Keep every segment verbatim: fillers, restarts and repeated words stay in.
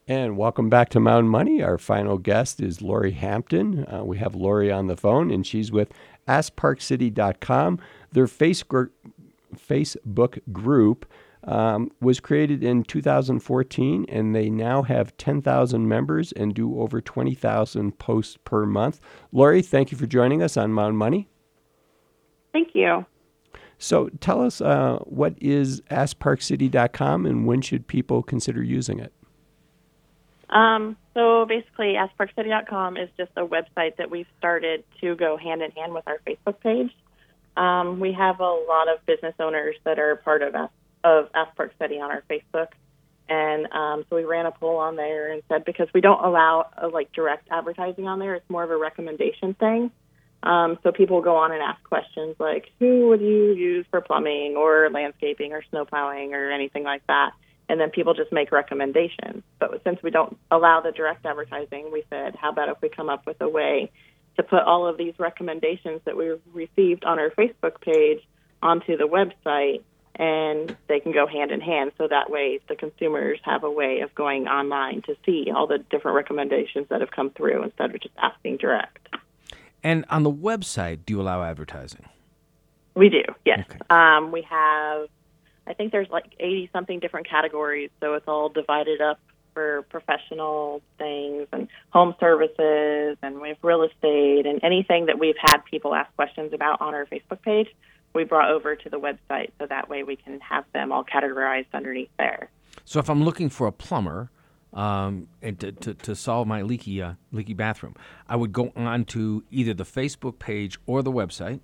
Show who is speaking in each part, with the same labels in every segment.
Speaker 1: And welcome back to Mountain Money. Our final guest is Lori Hampton. Uh, we have Lori on the phone, and she's with ask park city dot com. Their Facebook Facebook group um, was created in two thousand fourteen, and they now have ten thousand members and do over twenty thousand posts per month. Lori, thank you for joining us on Mountain Money.
Speaker 2: Thank you.
Speaker 1: So tell us, uh, what is ask park city dot com, and when should people consider using it?
Speaker 2: Um, so basically, ask park city dot com is just a website that we've started to go hand in hand with our Facebook page. Um, we have a lot of business owners that are part of Ask, of Ask Park City on our Facebook, and um, so we ran a poll on there and said because we don't allow uh, like direct advertising on there, it's more of a recommendation thing. Um, so people go on and ask questions like, who would you use for plumbing or landscaping or snow plowing or anything like that? And then people just make recommendations. But since we don't allow the direct advertising, we said, how about if we come up with a way to put all of these recommendations that we received on our Facebook page onto the website, and they can go hand in hand. So that way the consumers have a way of going online to see all the different recommendations that have come through instead of just asking direct.
Speaker 3: And on the website, do you allow advertising?
Speaker 2: We do, yes.
Speaker 3: Okay.
Speaker 2: Um, we have, I think there's like eighty-something different categories, so it's all divided up for professional things and home services, and we have real estate, and anything that we've had people ask questions about on our Facebook page, we brought over to the website, so that way we can have them all categorized underneath there.
Speaker 3: So if I'm looking for a plumber um, and to, to, to solve my leaky uh, leaky bathroom, I would go on to either the Facebook page or the website.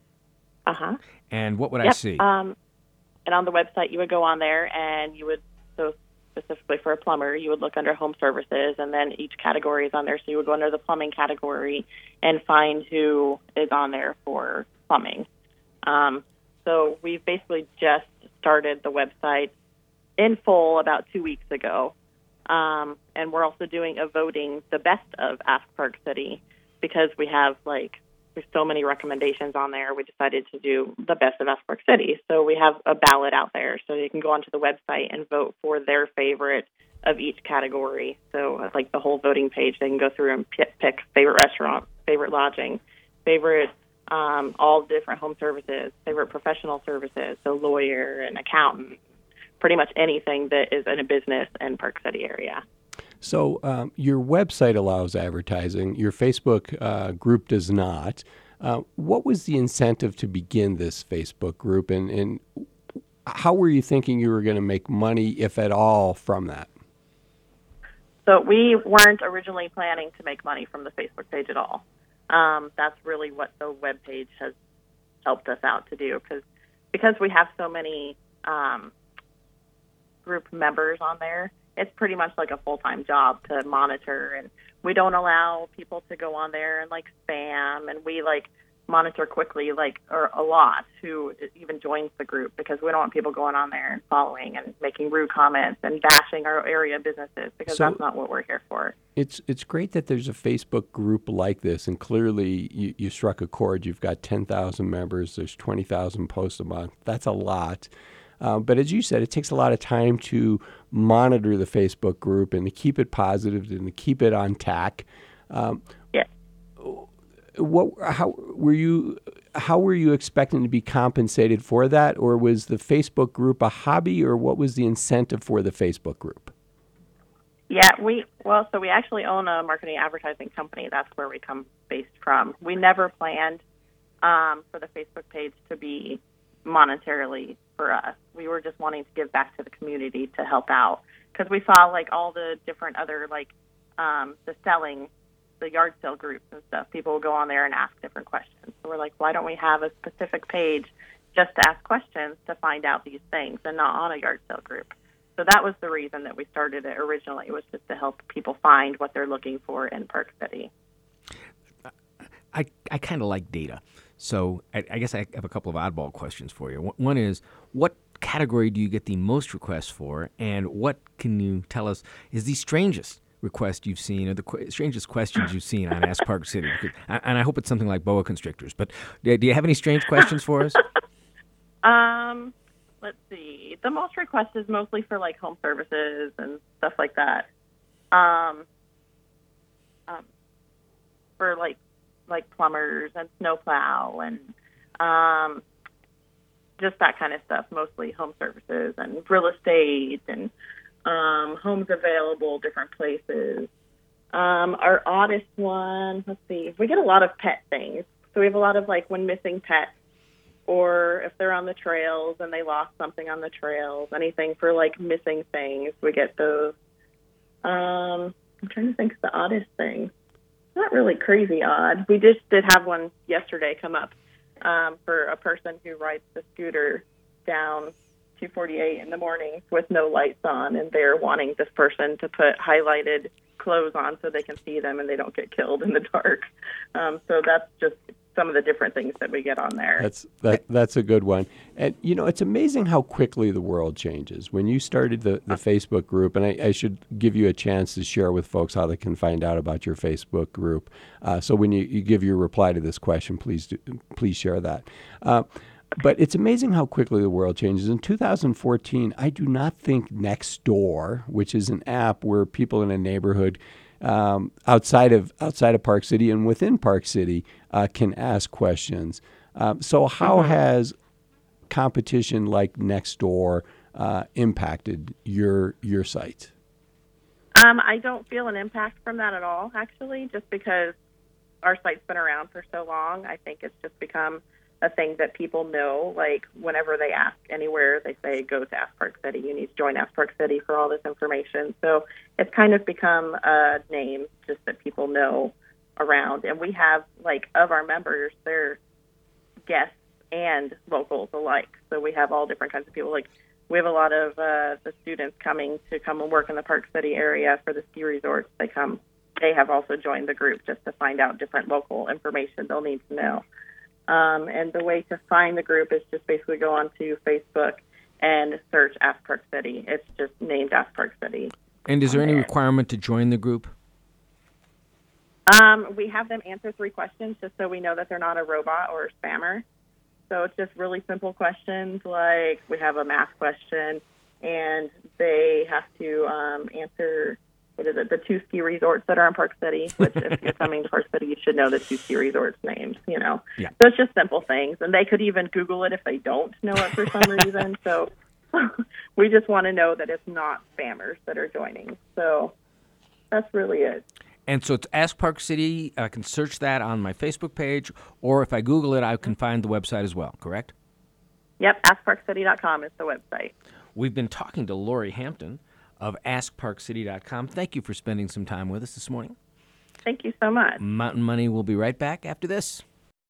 Speaker 2: Uh-huh.
Speaker 3: And what would
Speaker 2: yep.
Speaker 3: I see?
Speaker 2: Um, and on the website, you would go on there, and you would, so specifically for a plumber, you would look under home services, and then each category is on there. So you would go under the plumbing category and find who is on there for plumbing. Um, so we've basically just started the website in full about two weeks ago. Um, and we're also doing a voting the best of Ask Park City because we have like there's so many recommendations on there. We decided to do the best of Ask Park City. So we have a ballot out there, so you can go onto the website and vote for their favorite of each category. So like the whole voting page, they can go through and pick, pick favorite restaurant, favorite lodging, favorite um, all different home services, favorite professional services, so lawyer and accountant, pretty much anything that is in a business in Park City area.
Speaker 1: So um, your website allows advertising. Your Facebook uh, group does not. Uh, what was the incentive to begin this Facebook group, and, and how were you thinking you were going to make money, if at all, from that?
Speaker 2: So we weren't originally planning to make money from the Facebook page at all. Um, that's really what the web page has helped us out to do, because because we have so many um, group members on there. It's pretty much like a full-time job to monitor, and we don't allow people to go on there and like spam, and we like monitor quickly, like or a lot who even joins the group, because we don't want people going on there and following and making rude comments and bashing our area businesses, because so that's not what we're here for.
Speaker 1: It's it's great that there's a Facebook group like this, and clearly you, you struck a chord. You've got ten thousand members. There's twenty thousand posts a month. That's a lot. Uh, but as you said, it takes a lot of time to monitor the Facebook group and to keep it positive and to keep it on tack. Um,
Speaker 2: yeah.
Speaker 1: What? How were you? How were you expecting to be compensated for that, or was the Facebook group a hobby, or what was the incentive for the Facebook group?
Speaker 2: Yeah, we well, so we actually own a marketing advertising company. That's where we come based from. We never planned um, for the Facebook page to be monetarily for us. We were just wanting to give back to the community to help out, because we saw like all the different other like um, the selling, the yard sale groups and stuff. People will go on there and ask different questions. So we're like, why don't we have a specific page just to ask questions to find out these things, and not on a yard sale group? So that was the reason that we started it originally, was just to help people find what they're looking for in Park City.
Speaker 3: I, I kind of like data. So I, I guess I have a couple of oddball questions for you. One is, what category do you get the most requests for, and what can you tell us is the strangest request you've seen, or the qu- strangest questions you've seen on Ask Park City? And I hope it's something like boa constrictors. But do you have any strange questions for us?
Speaker 2: Um, let's see. The most requests is mostly for like home services and stuff like that. um, um, for like like plumbers and snowplow and um, just that kind of stuff. Mostly home services and real estate and um, homes available, different places. Um, our oddest one, let's see, we get a lot of pet things. So we have a lot of like when missing pets, or if they're on the trails and they lost something on the trails, anything for like missing things, we get those. Um, I'm trying to think of the oddest thing. Not really crazy odd. We just did have one yesterday come up um, for a person who rides the scooter down two forty-eight in the morning with no lights on, and they're wanting this person to put highlighted clothes on so they can see them and they don't get killed in the dark. Um, so that's just some of the different things that we get on there.
Speaker 1: That's that. That's a good one. And you know, it's amazing how quickly the world changes. When you started the, the Facebook group, and I, I should give you a chance to share with folks how they can find out about your Facebook group. Uh, so when you, you give your reply to this question, please do, please share that. Uh, but it's amazing how quickly the world changes. In two thousand fourteen, I do not think Nextdoor, which is an app where people in a neighborhood Um, outside of outside of Park City and within Park City uh, can ask questions. Um, so how mm-hmm. has competition like Nextdoor uh, impacted your your site?
Speaker 2: Um, I don't feel an impact from that at all, actually, just because our site's been around for so long. I think it's just become a thing that people know. Like whenever they ask anywhere, they say, go to Ask Park City. You need to join Ask Park City for all this information. So it's kind of become a name just that people know around. And we have, like, of our members, they're guests and locals alike. So we have all different kinds of people. Like we have a lot of uh, the students coming to come and work in the Park City area for the ski resorts. They come. They have also joined the group just to find out different local information they'll need to know. Um, and the way to find the group is just basically go onto Facebook and search Ask Park City. It's just named Ask Park City.
Speaker 3: And is there any requirement to join the group?
Speaker 2: Um, we have them answer three questions just so we know that they're not a robot or a spammer. So it's just really simple questions, like we have a math question, and they have to um, answer, what is it, the two ski resorts that are in Park City, which if you're coming to Park City, you should know the two ski resorts names, you know.
Speaker 3: Yeah.
Speaker 2: So it's just simple things, and they could even Google it if they don't know it for some reason. So we just want to know that it's not spammers that are joining. So that's really it.
Speaker 3: And so it's Ask Park City. I can search that on my Facebook page, or if I Google it, I can find the website as well, correct?
Speaker 2: Yep, ask park city dot com is the website.
Speaker 3: We've been talking to Lori Hampton of ask park city dot com. Thank you for spending some time with us this morning.
Speaker 2: Thank you so much.
Speaker 3: Mountain Money will be right back after this.